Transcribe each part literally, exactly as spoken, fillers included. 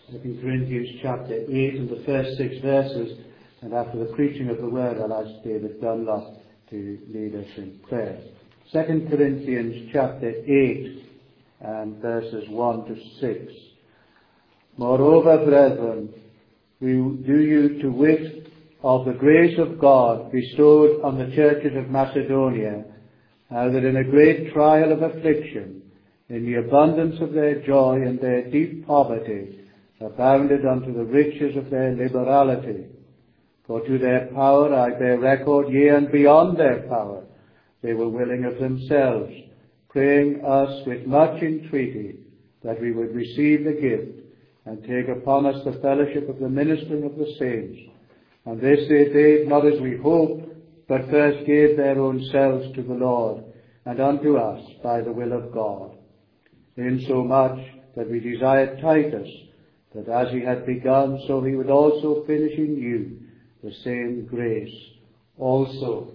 Second Corinthians chapter eight and the first six verses, and after the preaching of the word I'll ask David Dunlop to lead us in prayer. Second Corinthians chapter eight and verses one to six. Moreover, brethren, we do you to wit of the grace of God bestowed on the churches of Macedonia, how that in a great trial of affliction, in the abundance of their joy and their deep poverty, abounded unto the riches of their liberality. For to their power I bear record, yea, and beyond their power, they were willing of themselves, praying us with much entreaty that we would receive the gift, and take upon us the fellowship of the ministering of the saints. And this they did not as we hoped, but first gave their own selves to the Lord, and unto us by the will of God. Insomuch that we desired Titus, that as he had begun, so he would also finish in you the same grace also.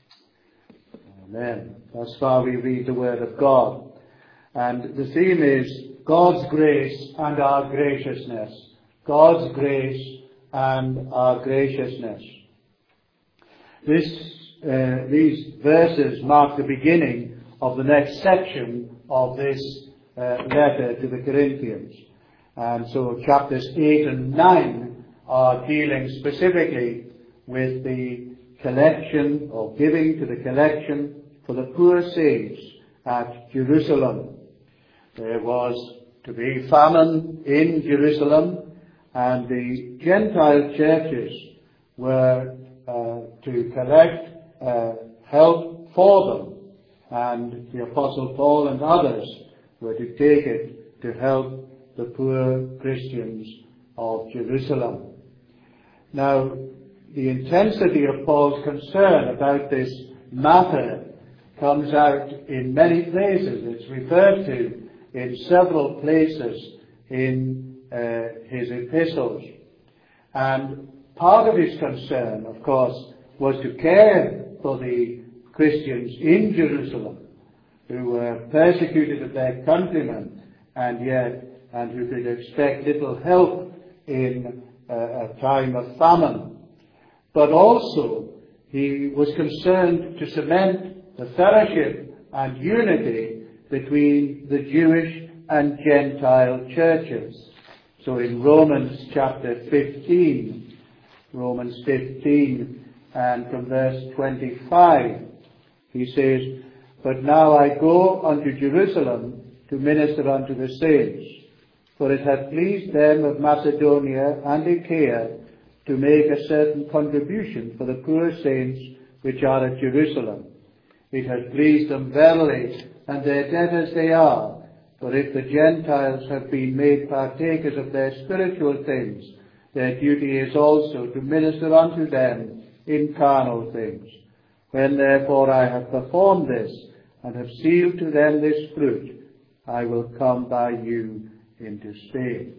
Amen. Thus far we read the word of God. And the theme is God's grace and our graciousness. God's grace and our graciousness. This, uh, these verses mark the beginning of the next section of this uh, letter to the Corinthians. And so chapters eight and nine are dealing specifically with the collection or giving to the collection for the poor saints at Jerusalem. There was to be famine in Jerusalem, and the Gentile churches were uh, to collect uh, help for them, and the Apostle Paul and others were to take it to help the poor Christians of Jerusalem. Now, the intensity of Paul's concern about this matter comes out in many places. It's referred to in several places in uh, his epistles. And part of his concern, of course, was to care for the Christians in Jerusalem who were persecuted of their countrymen and yet and who could expect little help in uh, a time of famine. But also, he was concerned to cement the fellowship and unity between the Jewish and Gentile churches. So in Romans chapter fifteen, Romans fifteen, and from verse twenty-five, he says, But now I go unto Jerusalem to minister unto the saints, for it hath pleased them of Macedonia and Achaia to make a certain contribution for the poor saints which are at Jerusalem. It hath pleased them verily, and their debtors they are. For if the Gentiles have been made partakers of their spiritual things, their duty is also to minister unto them in carnal things. When therefore I have performed this, and have sealed to them this fruit, I will come by you into Spain.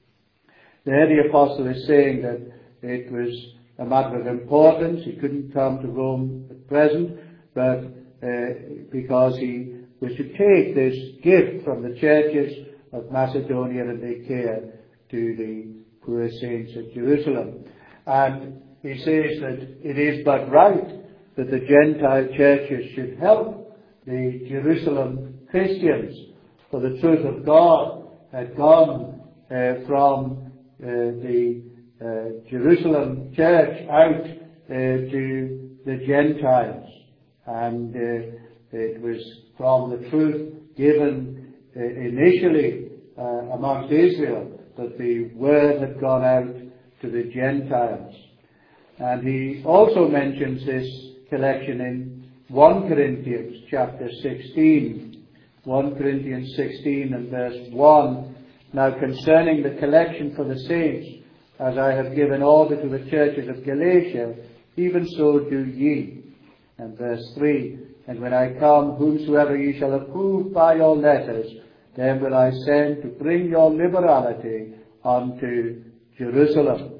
There the apostle is saying that it was a matter of importance. He couldn't come to Rome at present, but uh, because he was to take this gift from the churches of Macedonia and Achaia to the poor saints at Jerusalem. And he says that it is but right that the Gentile churches should help the Jerusalem Christians, for the truth of God had gone uh, from uh, the uh, Jerusalem church out uh, to the Gentiles, and uh, it was from the truth given uh, initially uh, amongst Israel that the word had gone out to the Gentiles. And he also mentions this collection in First Corinthians chapter sixteen. First Corinthians sixteen and verse one. Now concerning the collection for the saints, as I have given order to the churches of Galatia, even so do ye. And verse three. And when I come, whomsoever ye shall approve by your letters, then will I send to bring your liberality unto Jerusalem.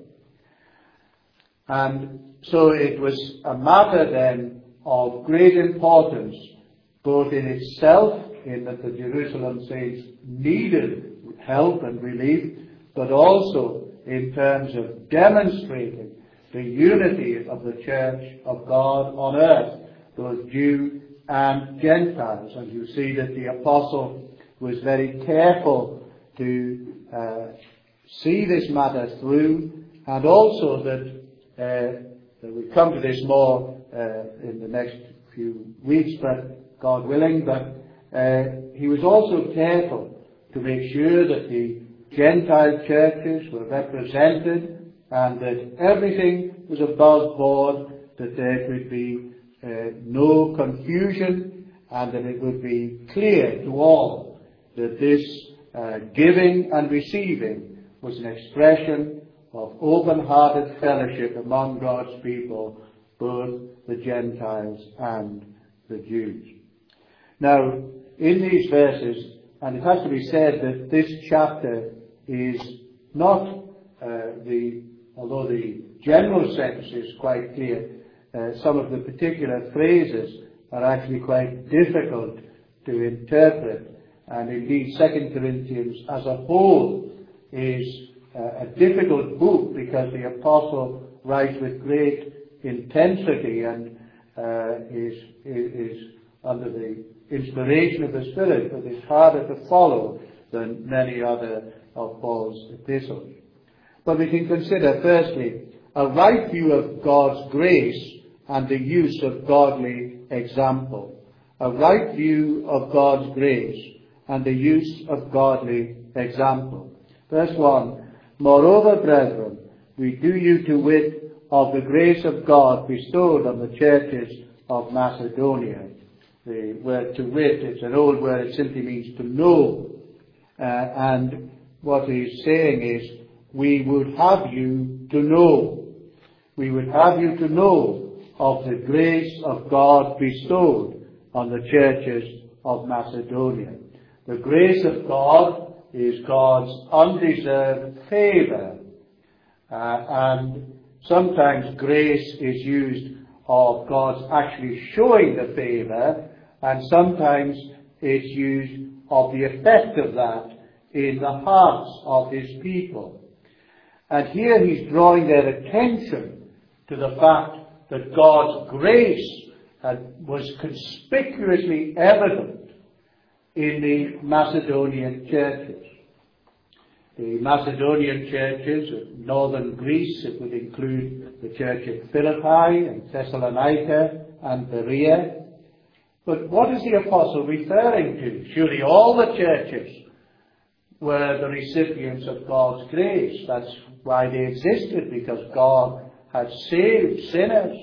And so it was a matter then of great importance, both in itself, in that the Jerusalem saints needed help and relief, but also in terms of demonstrating the unity of the church of God on earth, both Jew and Gentiles. And you see that the apostle was very careful to uh, see this matter through, and also that, uh, that we come to this more uh, in the next few weeks, but God willing, but uh, he was also careful to make sure that the Gentile churches were represented and that everything was above board, that there could be uh, no confusion, and that it would be clear to all that this uh, giving and receiving was an expression of open-hearted fellowship among God's people, both the Gentiles and the Jews. Now, in these verses, and it has to be said that this chapter is not uh, the, although the general sense is quite clear, uh, some of the particular phrases are actually quite difficult to interpret. And indeed, Second Corinthians as a whole is uh, a difficult book, because the apostle writes with great intensity and uh, is, is under the inspiration of the Spirit, but it's harder to follow than many other of Paul's epistles. But we can consider, firstly, a right view of God's grace and the use of godly example. A right view of God's grace and the use of godly example. Verse one, Moreover, brethren, we do you to wit of the grace of God bestowed on the churches of Macedonia. The word to wit, it's an old word, it simply means to know. Uh, and what he's saying is, we would have you to know. We would have you to know of the grace of God bestowed on the churches of Macedonia. The grace of God is God's undeserved favour. Uh, and sometimes grace is used of God's actually showing the favour, and sometimes it's used of the effect of that in the hearts of his people. And here he's drawing their attention to the fact that God's grace had, was conspicuously evident in the Macedonian churches. The Macedonian churches of northern Greece, it would include the church at Philippi and Thessalonica and Berea. But what is the apostle referring to? Surely all the churches were the recipients of God's grace. That's why they existed, because God had saved sinners.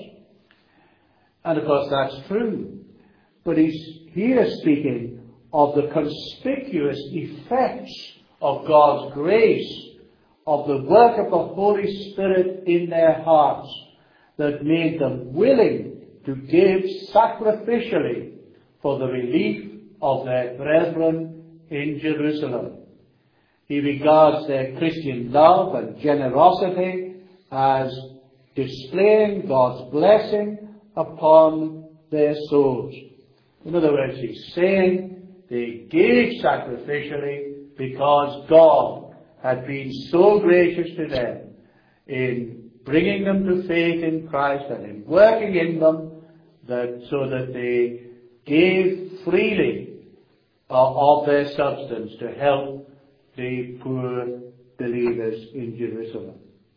And of course that's true. But he's here speaking of the conspicuous effects of God's grace, of the work of the Holy Spirit in their hearts that made them willing to give sacrificially for the relief of their brethren in Jerusalem. He regards their Christian love and generosity as displaying God's blessing upon their souls. In other words, he's saying they gave sacrificially because God had been so gracious to them in bringing them to faith in Christ and in working in them, that so that they gave freely uh, of their substance to help the poor believers in Jerusalem.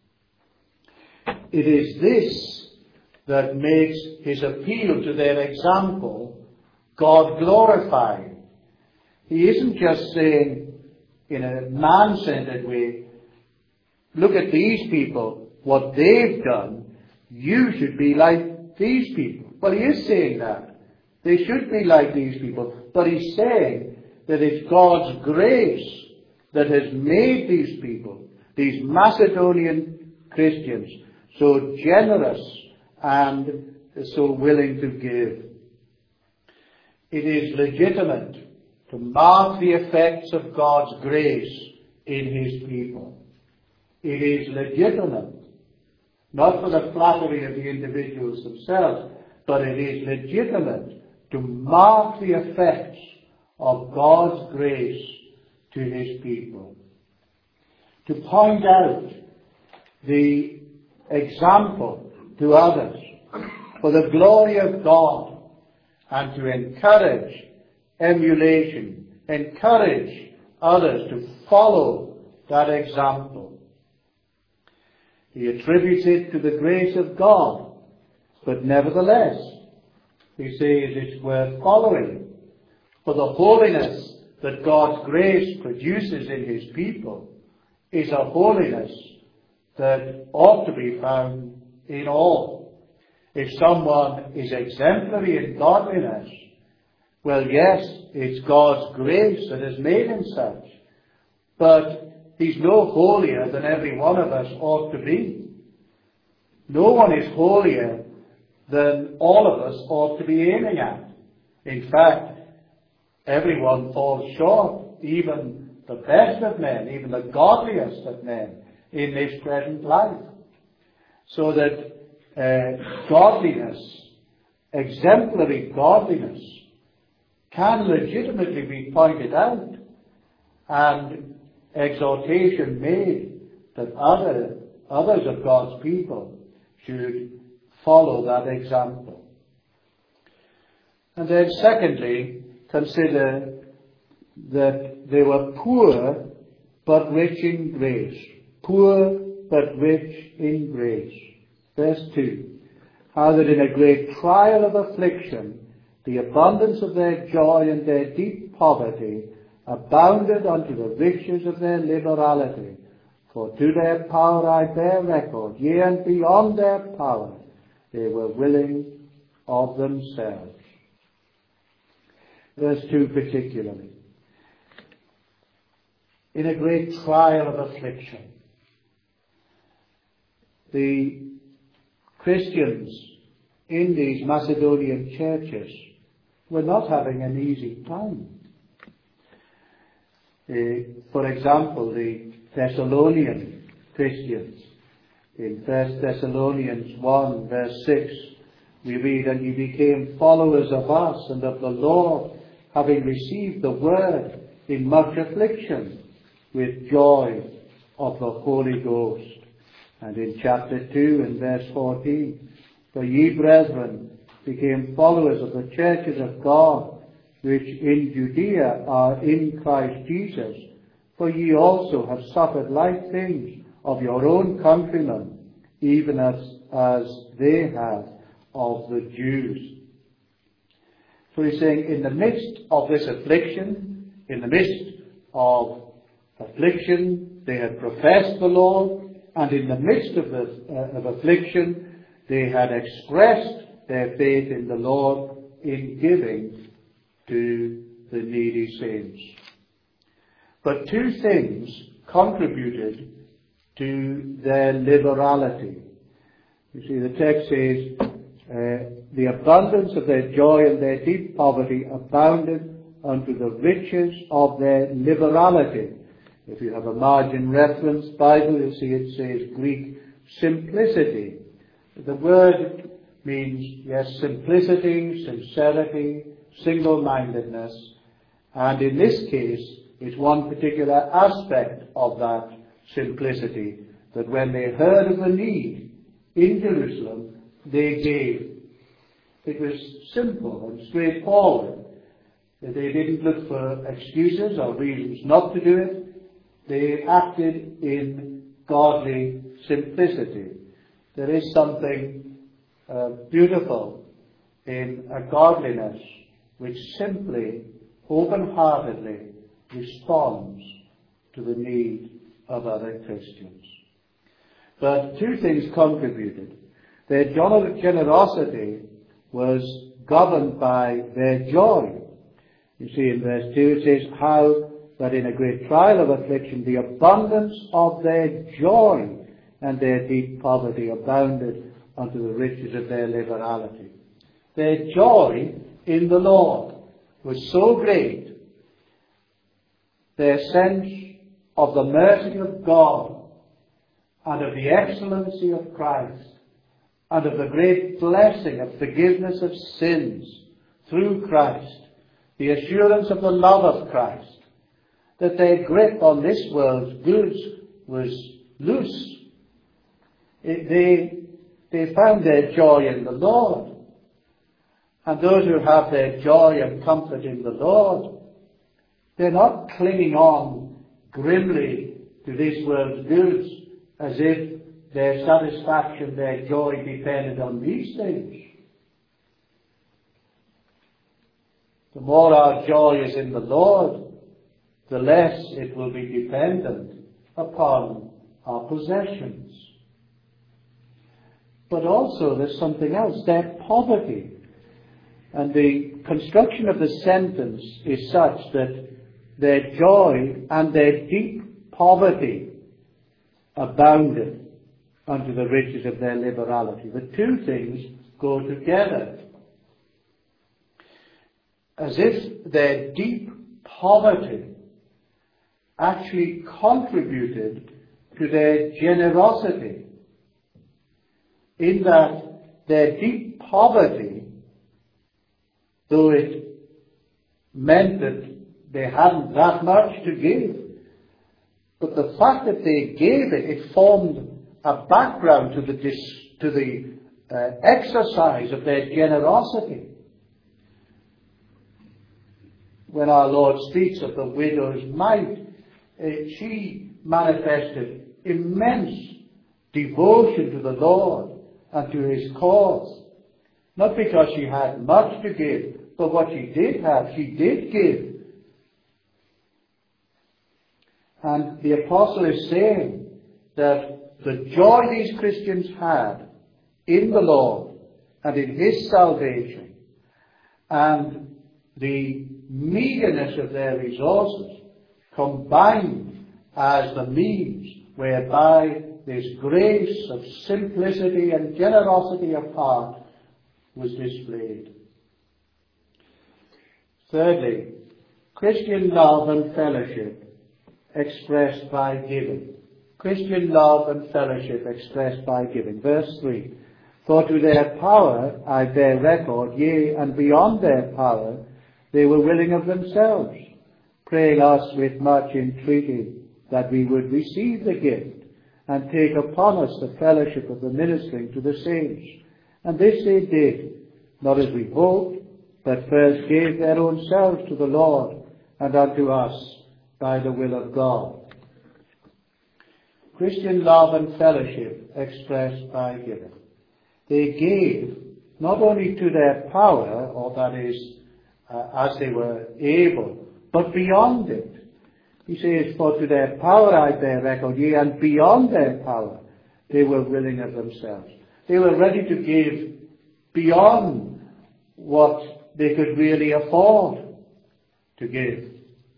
It is this that makes his appeal to their example God glorifying. He isn't just saying in a man-centered way, look at these people, what they've done, you should be like these people. Well, he is saying that. They should be like these people. But he's saying that it's God's grace that has made these people, these Macedonian Christians, so generous and so willing to give. It is legitimate to mark the effects of God's grace in his people. It is legitimate, not for the flattery of the individuals themselves, but it is legitimate to mark the effects of God's grace to his people. to point out the example to others for the glory of God, and to encourage emulation, encourage others to follow that example. He attributes it to the grace of God, but nevertheless, he says it's worth following. For the holiness that God's grace produces in his people is a holiness that ought to be found in all. If someone is exemplary in godliness, well, yes, it's God's grace that has made him such. But he's no holier than every one of us ought to be. No one is holier than all of us ought to be aiming at. In fact, everyone falls short, even the best of men, even the godliest of men in this present life. So that uh, godliness, exemplary godliness, can legitimately be pointed out and exhortation made that other, others of God's people should follow that example. And then secondly, consider that they were poor but rich in grace. Poor but rich in grace. Verse two. How that in a great trial of affliction, the abundance of their joy and their deep poverty abounded unto the riches of their liberality. For to their power I bear record, yea, and beyond their power, they were willing of themselves. Verse two particularly. In a great trial of affliction, the Christians in these Macedonian churches were not having an easy time. Uh, for example, the Thessalonian Christians, in First Thessalonians one, verse six, we read, And ye became followers of us and of the Lord, having received the word in much affliction, with joy of the Holy Ghost. And in chapter two and verse fourteen, For ye, brethren, became followers of the churches of God, which in Judea are in Christ Jesus. For ye also have suffered like things of your own countrymen, even as, as they have of the Jews. So he's saying, in the midst of this affliction, in the midst of affliction, they had professed the Lord, and in the midst of, the, uh, of affliction, they had expressed their faith in the Lord in giving to the needy saints. But two things contributed to their liberality. You see, the text says, uh, the abundance of their joy and their deep poverty abounded unto the riches of their liberality. If you have a margin reference Bible, you see it says Greek simplicity. The word means, yes, simplicity, sincerity, single-mindedness. And in this case, it's one particular aspect of that simplicity, that when they heard of the need in Jerusalem, they gave. It was simple and straightforward. They didn't look for excuses or reasons not to do it. They acted in godly simplicity. There is something uh, beautiful in a godliness which simply, open-heartedly responds to the need of other Christians. But two things contributed. Their generosity was governed by their joy. You see in verse two it says, How that in a great trial of affliction the abundance of their joy and their deep poverty abounded unto the riches of their liberality. Their joy in the Lord was so great, their sense of the mercy of God and of the excellency of Christ and of the great blessing of forgiveness of sins through Christ, the assurance of the love of Christ, that their grip on this world's goods was loose. It, they, they found their joy in the Lord. And those who have their joy and comfort in the Lord, they're not clinging on grimly to this world's goods as if their satisfaction, their joy depended on these things. The more our joy is in the Lord, the less it will be dependent upon our possessions. But also there's something else, their poverty. And the construction of the sentence is such that their joy and their deep poverty abounded unto the riches of their liberality. The two things go together. As if their deep poverty actually contributed to their generosity, in that their deep poverty, though it meant that they hadn't that much to give, but the fact that they gave it, it formed a background to the, dis, to the uh, exercise of their generosity. When our Lord speaks of the widow's mite, uh, she manifested immense devotion to the Lord and to his cause. Not because she had much to give, but what she did have, she did give. And the apostle is saying that the joy these Christians had in the Lord and in his salvation, and the meagerness of their resources combined as the means whereby this grace of simplicity and generosity of heart was displayed. Thirdly, Christian love and fellowship expressed by giving. Christian love and fellowship expressed by giving. Verse three. For to their power I bear record, yea, and beyond their power they were willing of themselves, praying us with much entreaty that we would receive the gift and take upon us the fellowship of the ministering to the saints. And this they did, not as we hoped, but first gave their own selves to the Lord and unto us by the will of God. Christian love and fellowship expressed by giving. They gave not only to their power, or that is, uh, as they were able, but beyond it. He says, for to their power I bear record, yea, and beyond their power they were willing of themselves. They were ready to give beyond what they could really afford to give.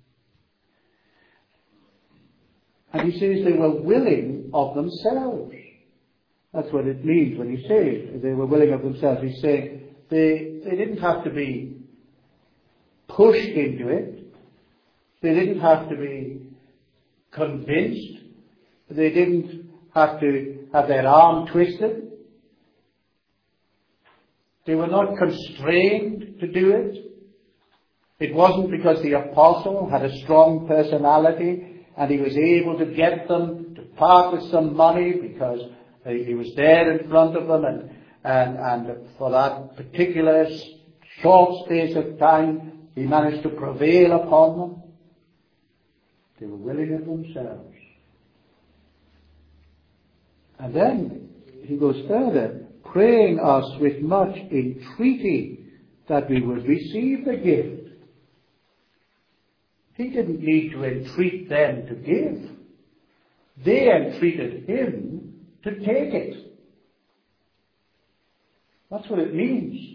And he says they were willing of themselves. That's what it means when he says they were willing of themselves. He's saying they, they didn't have to be pushed into it. They didn't have to be convinced. They didn't have to have their arm twisted. They were not constrained to do it. It wasn't because the apostle had a strong personality and he was able to get them to part with some money because he was there in front of them, and, and, and for that particular short space of time he managed to prevail upon them. They were willing of themselves. And then he goes further, praying us with much entreaty that we would receive the gift. He didn't need to entreat them to give. They entreated him to take it. That's what it means.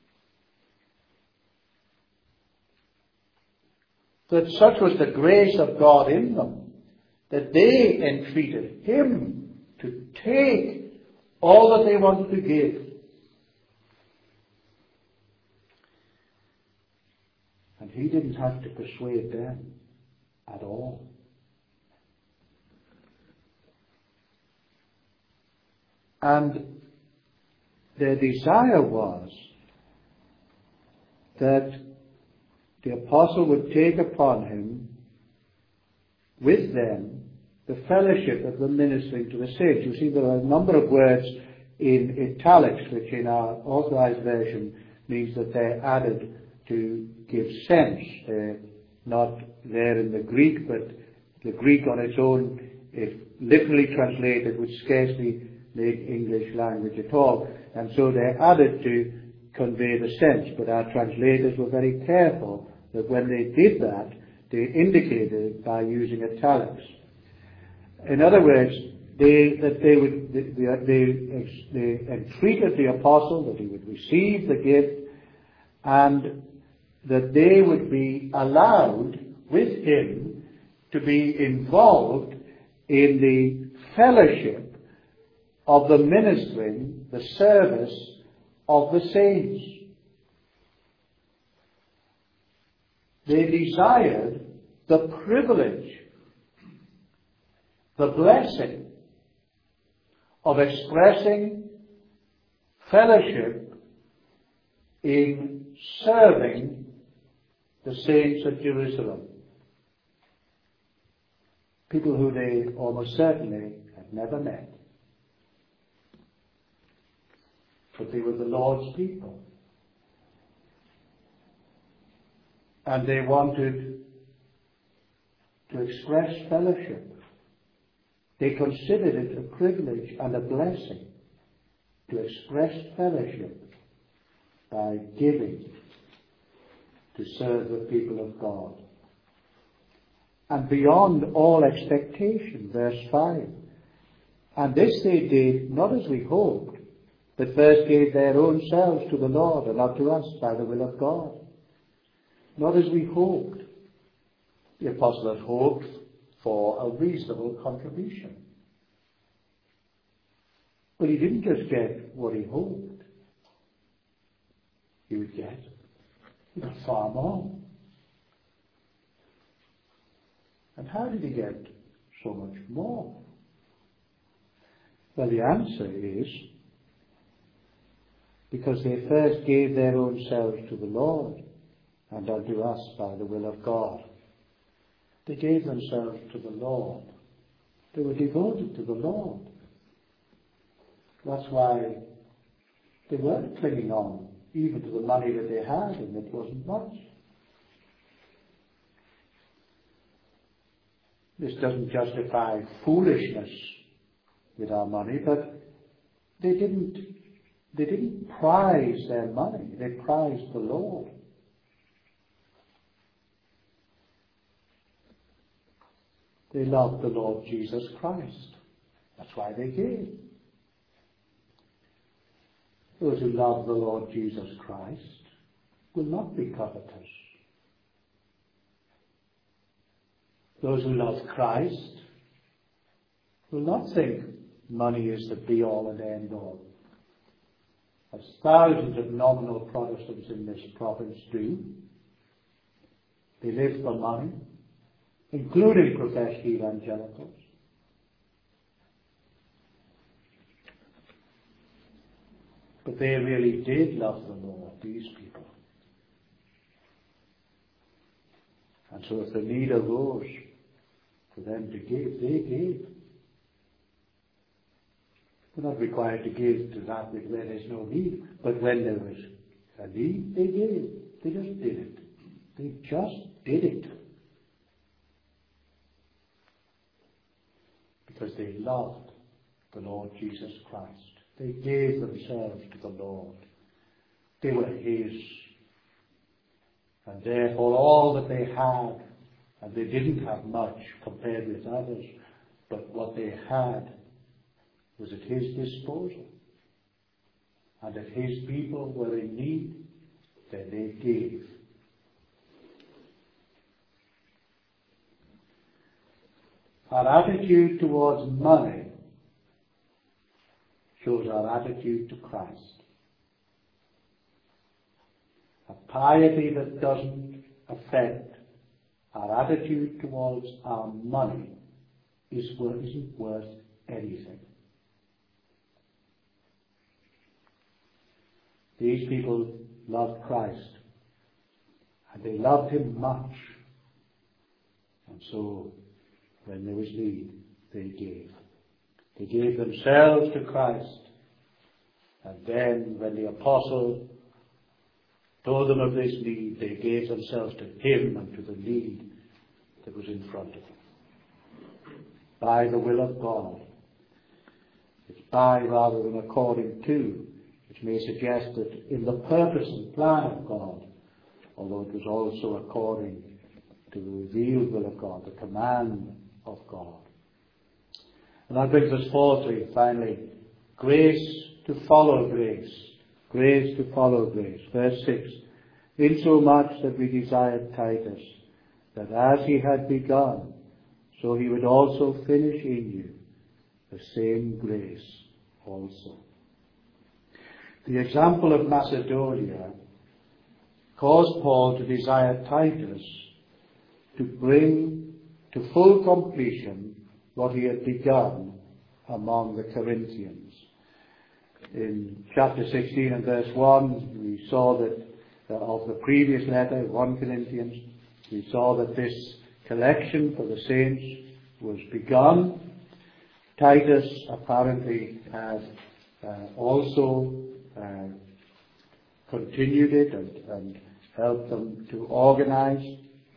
That such was the grace of God in them, that they entreated him to take all that they wanted to give. And he didn't have to persuade them at all. And their desire was that the apostle would take upon him with them the fellowship of the ministering to the saints. You see, there are a number of words in italics, which in our Authorized Version means that they're added to give sense. They're not there in the Greek, but the Greek on its own, if literally translated, would scarcely make English language at all. And so they're added to convey the sense. But our translators were very careful that when they did that, they indicated it by using italics. In other words, they, that they would, they, they, they entreated the apostle that he would receive the gift and that they would be allowed with him to be involved in the fellowship of the ministering, the service of the saints. They desired the privilege, the blessing of expressing fellowship in serving the saints of Jerusalem. People who they almost certainly had never met. But they were the Lord's people. And they wanted to express fellowship. They considered it a privilege and a blessing to express fellowship by giving to serve the people of God. And beyond all expectation, verse five. And this they did not as we hoped, but first gave their own selves to the Lord and not to us by the will of God. Not as we hoped. The apostle had hoped for a reasonable contribution. But he didn't just get what he hoped. He would get he got far more. And how did he get so much more? Well, the answer is because they first gave their own selves to the Lord and unto us by the will of God. They gave themselves to the Lord. They were devoted to the Lord. That's why they weren't clinging on even to the money that they had, and it wasn't much. This doesn't justify foolishness with our money, but they didn't they didn't prize their money, they prized the Lord. They loved the Lord Jesus Christ. That's why they gave. Those who love the Lord Jesus Christ will not be covetous. Those who love Christ will not think money is the be-all and end-all, as thousands of nominal Protestants in this province do. They live for money, including professed evangelicals. But they really did love the Lord, these people. And so if the need arose for them to give, they gave. They're not required to give to that where there's no need. But when there was a need, they gave. They just did it. They just did it. Because they loved the Lord Jesus Christ. They gave themselves to the Lord. They were His. And therefore all that they had, and they didn't have much compared with others, but what they had was at His disposal. And if His people were in need, then they gave. Our attitude towards money shows our attitude to Christ. A piety that doesn't affect our attitude towards our money is, isn't worth anything. These people loved Christ, and they loved Him much. And so, when there was need, they gave. They gave themselves to Christ. And then when the apostle told them of this need, they gave themselves to him and to the need that was in front of them. By the will of God. It's by rather than according to, which may suggest that in the purpose and plan of God, although it was also according to the revealed will of God, the command of God. And that brings us fourthly, finally, grace to follow grace. Grace to follow grace. Verse six. Insomuch that we desired Titus, that as he had begun, so he would also finish in you the same grace also. The example of Macedonia caused Paul to desire Titus to bring to full completion what he had begun among the Corinthians. In chapter sixteen and verse one, we saw that uh, of the previous letter, First Corinthians, we saw that this collection for the saints was begun. Titus apparently has uh, also uh, continued it and, and helped them to organize.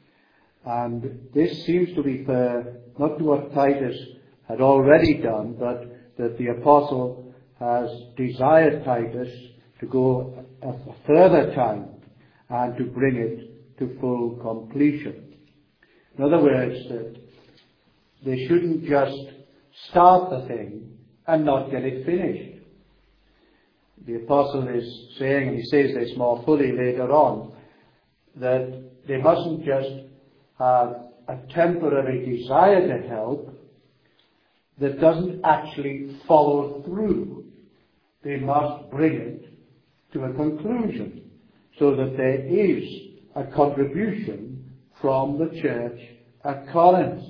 And this seems to refer not to what Titus had already done, but that the apostle has desired Titus to go a, a further time and to bring it to full completion. In other words, that they shouldn't just start the thing and not get it finished. The apostle is saying, and he says this more fully later on, that they mustn't just have a temporary desire to help that doesn't actually follow through. They must bring it to a conclusion so that there is a contribution from the church at Corinth.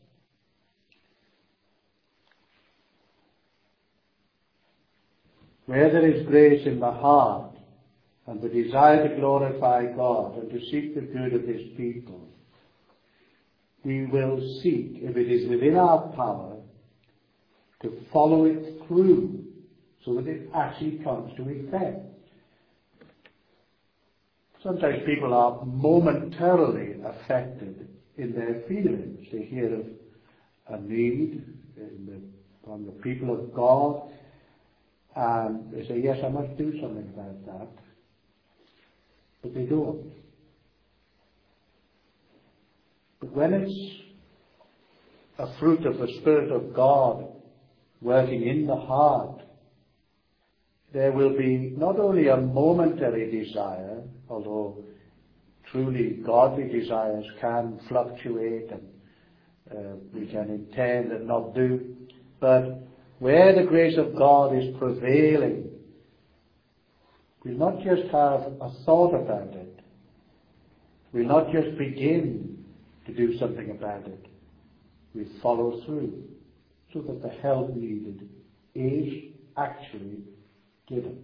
Where there is grace in the heart and the desire to glorify God and to seek the good of His people, we will seek, if it is within our power, to follow it through so that it actually comes to effect. Sometimes people are momentarily affected in their feelings. They hear of a need in the, from the people of God, and they say, yes, I must do something about that. But they don't. But when it's a fruit of the Spirit of God working in the heart, there will be not only a momentary desire, although truly godly desires can fluctuate and uh, we can intend and not do, but where the grace of God is prevailing, we'll not just have a thought about it. We'll not just begin to do something about it. We follow through so that the help needed is actually given.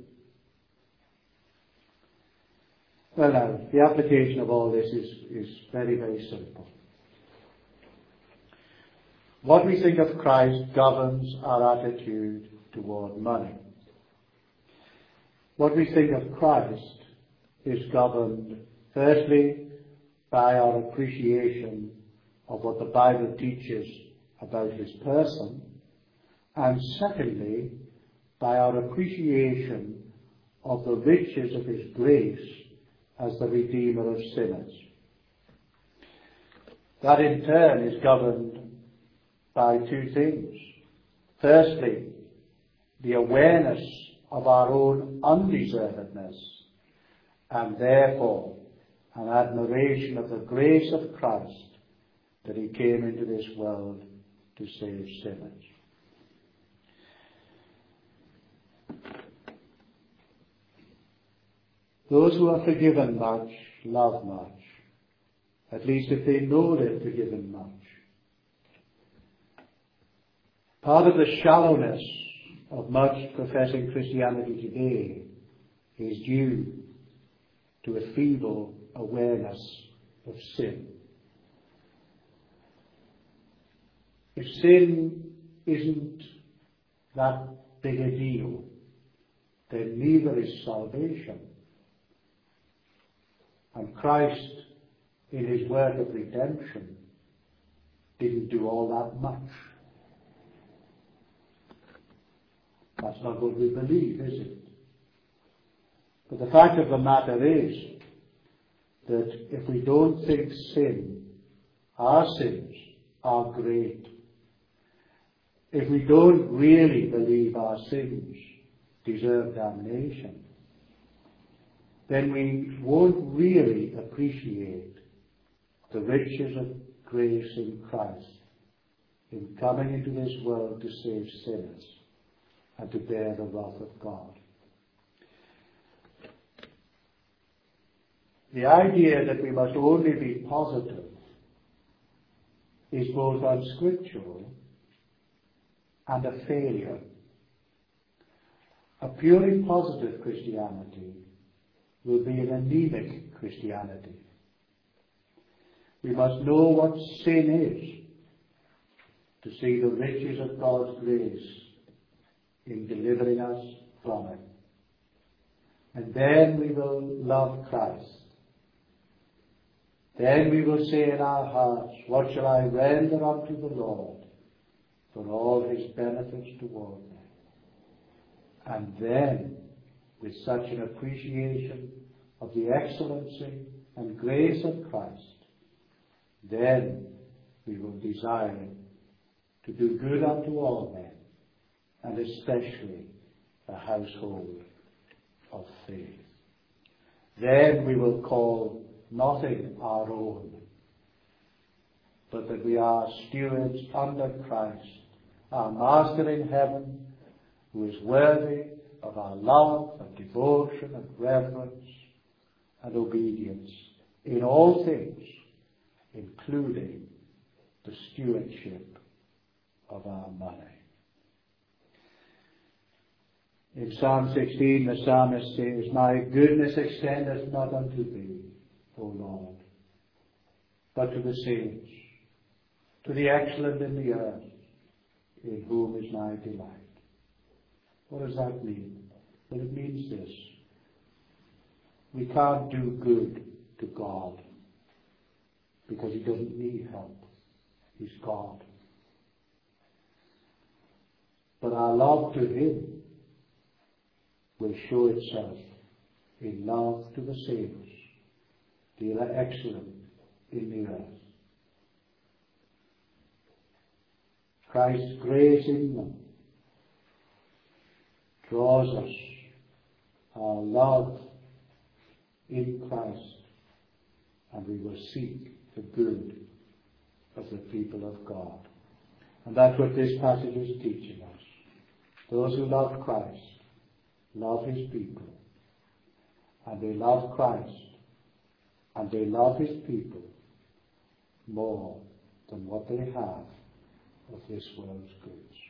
Well now, the application of all this is, is very, very simple. What we think of Christ governs our attitude toward money. What we think of Christ is governed, firstly, by our appreciation of what the Bible teaches about His person, and secondly, by our appreciation of the riches of His grace as the Redeemer of sinners. That in turn is governed by two things. Firstly, the awareness of our own undeservedness, and therefore an admiration of the grace of Christ that He came into this world to save sinners. Those who are forgiven much love much, at least if they know they're forgiven much. Part of the shallowness of much professing Christianity today is due to a feeble awareness of sin. If sin isn't that big a deal, then neither is salvation. And Christ, in his work of redemption, didn't do all that much. That's not what we believe, is it? But the fact of the matter is that if we don't think sin, our sins, are great, if we don't really believe our sins deserve damnation, then we won't really appreciate the riches of grace in Christ in coming into this world to save sinners and to bear the wrath of God. The idea that we must only be positive is both unscriptural and a failure. A purely positive Christianity will be an anemic Christianity. We must know what sin is to see the riches of God's grace in delivering us from it. And then we will love Christ. Then we will say in our hearts, what shall I render unto the Lord for all his benefits toward me? And then, with such an appreciation of the excellency and grace of Christ, then we will desire to do good unto all men, and especially the household of faith. Then we will call nothing our own, but that we are stewards under Christ, our Master in heaven, who is worthy of our love and devotion and reverence and obedience in all things, including the stewardship of our money. In Psalm sixteen, the psalmist says, my goodness extendeth not unto thee, O Lord, but to the saints, to the excellent in the earth, in whom is my delight. What does that mean? Well, it means this. We can't do good to God because he doesn't need help. He's God. But our love to him will show itself in love to the saints, the excellent in the earth. Christ's grace in them draws us, our love in Christ, and we will seek the good of the people of God. And that's what this passage is teaching us. Those who love Christ love his people, and they love Christ, and they love his people more than what they have of this world's goods.